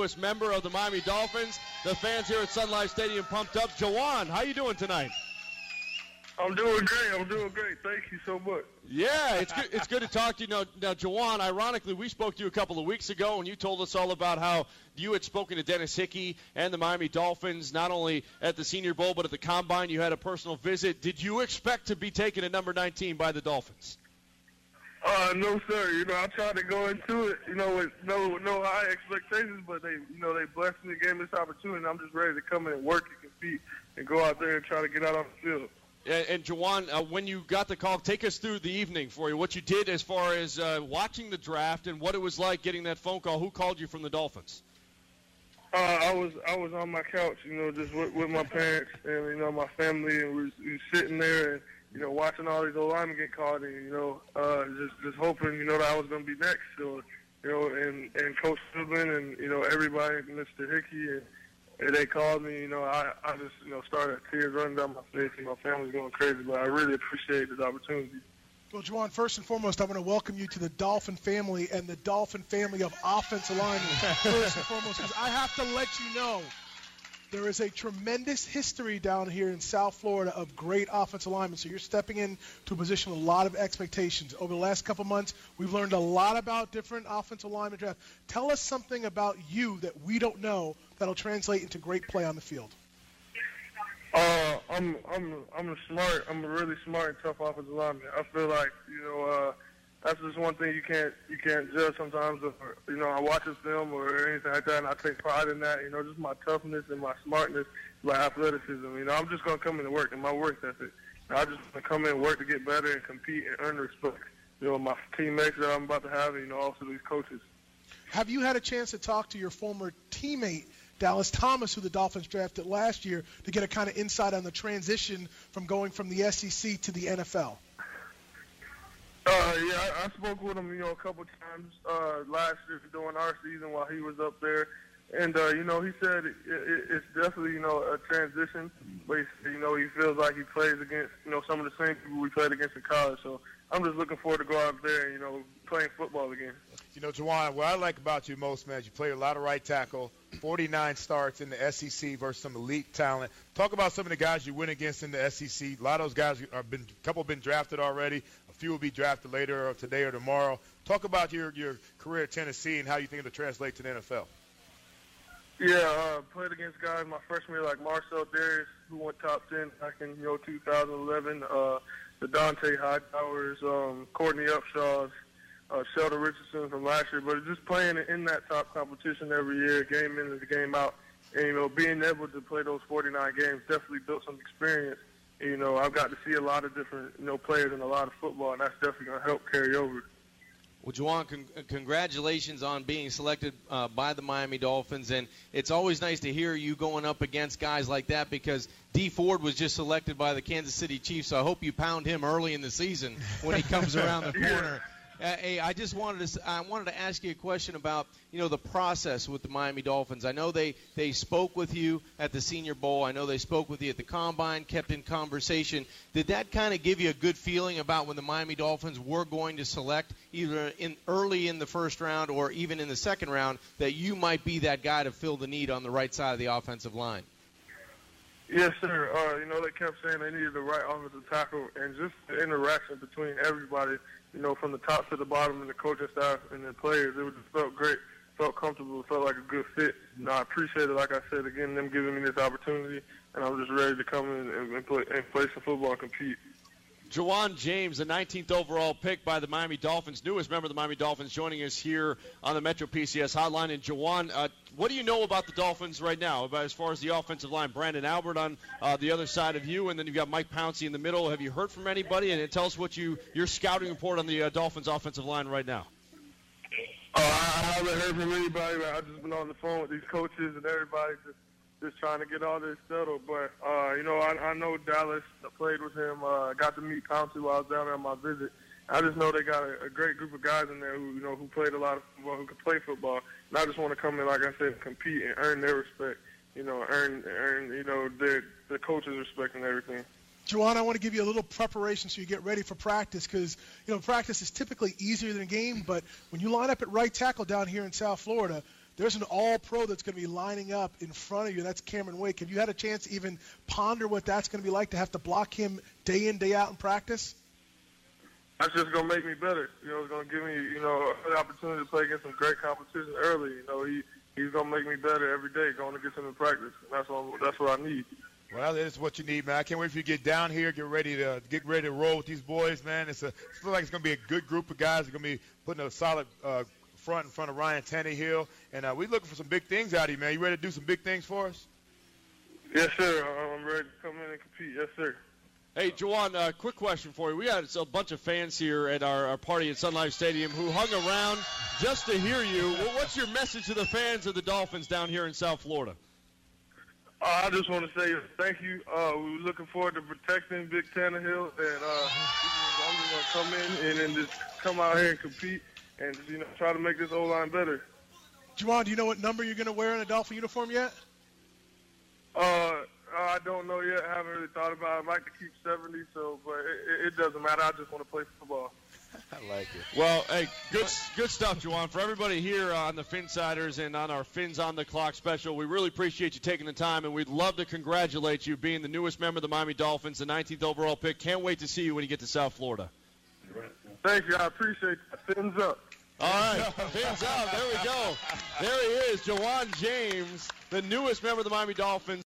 newest member of the Miami Dolphins. The fans here at Sun Life Stadium pumped up. Juwan, how you doing tonight? I'm doing great. Thank you so much. Yeah, it's good to talk to you. Now, Juwan, ironically, we spoke to you a couple of weeks ago, and you told us all about how you had spoken to Dennis Hickey and the Miami Dolphins, not only at the Senior Bowl, but at the Combine. You had a personal visit. Did you expect to be taken at number 19 by the Dolphins? No, sir. I tried to go into it, with no high expectations, but they blessed me, gave me this opportunity, and I'm just ready to come in and work and compete and go out there and try to get out on the field. And Juwan, when you got the call, take us through the evening for you, what you did as far as watching the draft and what it was like getting that phone call. Who called you from the Dolphins? I was on my couch, just with my parents and, my family, and we was sitting there and, watching all these old linemen get called and, just hoping, that I was going to be next. So, and Coach Philbin and, everybody, Mr. Hickey, and they called me, I just, started tears running down my face, and my family's going crazy, but I really appreciate this opportunity. Well, Juwan, first and foremost, I want to welcome you to the Dolphin family and the Dolphin family of offensive linemen. First and foremost, because I have to let you know there is a tremendous history down here in South Florida of great offensive linemen. So you're stepping into a position with a lot of expectations. Over the last couple months, we've learned a lot about different offensive lineman draft. Tell us something about you that we don't know that'll translate into great play on the field. I'm a really smart and tough offensive lineman. I feel like, that's just one thing you can't judge sometimes. I watch a film or anything like that, and I take pride in that. Just my toughness and my smartness, my athleticism. I'm just gonna come in and work, and my work ethic. I just gonna come in and work to get better and compete and earn respect. My teammates that I'm about to have, and also these coaches. Have you had a chance to talk to your former teammate, Dallas Thomas, who the Dolphins drafted last year, to get a kind of insight on the transition from going from the SEC to the NFL? Yeah, I spoke with him, a couple times last year during our season while he was up there. And, he said it's definitely, a transition. But, he feels like he plays against, some of the same people we played against in college. So I'm just looking forward to go out there and, playing football again. Juwan, what I like about you most, man, is you play a lot of right tackle, 49 starts in the SEC versus some elite talent. Talk about some of the guys you went against in the SEC. A lot of those guys a couple have been drafted already. A few will be drafted later or today or tomorrow. Talk about your career at Tennessee and how you think it'll translate to the NFL. Yeah, played against guys my freshman year like Marcel Darius, who went top 10 back in 2011. The Dante Hightowers, Courtney Upshaws, Sheldon Richardson from last year. But just playing in that top competition every year, game in and game out, and being able to play those 49 games definitely built some experience. I've got to see a lot of different players in a lot of football, and that's definitely going to help carry over. Well, Juwan, congratulations on being selected by the Miami Dolphins, and it's always nice to hear you going up against guys like that because Dee Ford was just selected by the Kansas City Chiefs, so I hope you pound him early in the season when he comes around the corner. Hey, I wanted to ask you a question about, the process with the Miami Dolphins. I know they spoke with you at the Senior Bowl. I know they spoke with you at the Combine, kept in conversation. Did that kind of give you a good feeling about when the Miami Dolphins were going to select either early in the first round or even in the second round that you might be that guy to fill the need on the right side of the offensive line? Yes, sir. They kept saying they needed the right offensive tackle, and just the interaction between everybody, from the top to the bottom and the coaching staff and the players, it just felt great, felt comfortable, felt like a good fit. I appreciate it, like I said, again, them giving me this opportunity, and I'm just ready to come in and play some football and compete. Juwan James, the 19th overall pick by the Miami Dolphins, newest member of the Miami Dolphins, joining us here on the Metro PCS hotline. And Juwan, what do you know about the Dolphins right now, about as far as the offensive line? Brandon Albert on the other side of you, and then you've got Mike Pouncey in the middle. Have you heard from anybody? And tell us what your scouting report on the Dolphins offensive line right now. I haven't heard from anybody. I've just been on the phone with these coaches and everybody just trying to get all this settled. But, I know Dallas. I played with him. Got to meet Pouncey while I was down there on my visit. I just know they got a great group of guys in there who played a lot of football, who could play football. And I just want to come in, like I said, compete and earn their respect, earn the coaches' respect and everything. Juwan, I want to give you a little preparation so you get ready for practice because, practice is typically easier than a game, but when you line up at right tackle down here in South Florida, there's an all-pro that's going to be lining up in front of you. That's Cameron Wake. Have you had a chance to even ponder what that's going to be like to have to block him day in, day out in practice? That's just going to make me better. It's going to give me, an opportunity to play against some great competition early. He's going to make me better every day going against him in practice. And that's what I need. Well, that is what you need, man. I can't wait for you to get down here, get ready to roll with these boys, man. It feels like it's going to be a good group of guys. They're going to be putting a solid front in front of Ryan Tannehill. And we're looking for some big things out of you, man. You ready to do some big things for us? Yes, sir. I'm ready to come in and compete. Yes, sir. Hey, Juwan, quick question for you. We had a bunch of fans here at our party at Sun Life Stadium who hung around just to hear you. What's your message to the fans of the Dolphins down here in South Florida? I just want to say thank you. We're looking forward to protecting Big Tannehill, and I'm just going to come in and just come out here and compete and try to make this O-line better. Juwan, do you know what number you're going to wear in a Dolphin uniform yet? I don't know yet. I haven't really thought about it. I'd like to keep 70, but it doesn't matter. I just want to play football. I like it. Well, hey, good stuff, Juwan. For everybody here on the Finsiders and on our Fins on the Clock special, we really appreciate you taking the time, and we'd love to congratulate you being the newest member of the Miami Dolphins, the 19th overall pick. Can't wait to see you when you get to South Florida. Thank you. I appreciate that. Fins up. All right, fins up. There we go. There he is, Juwan James, the newest member of the Miami Dolphins.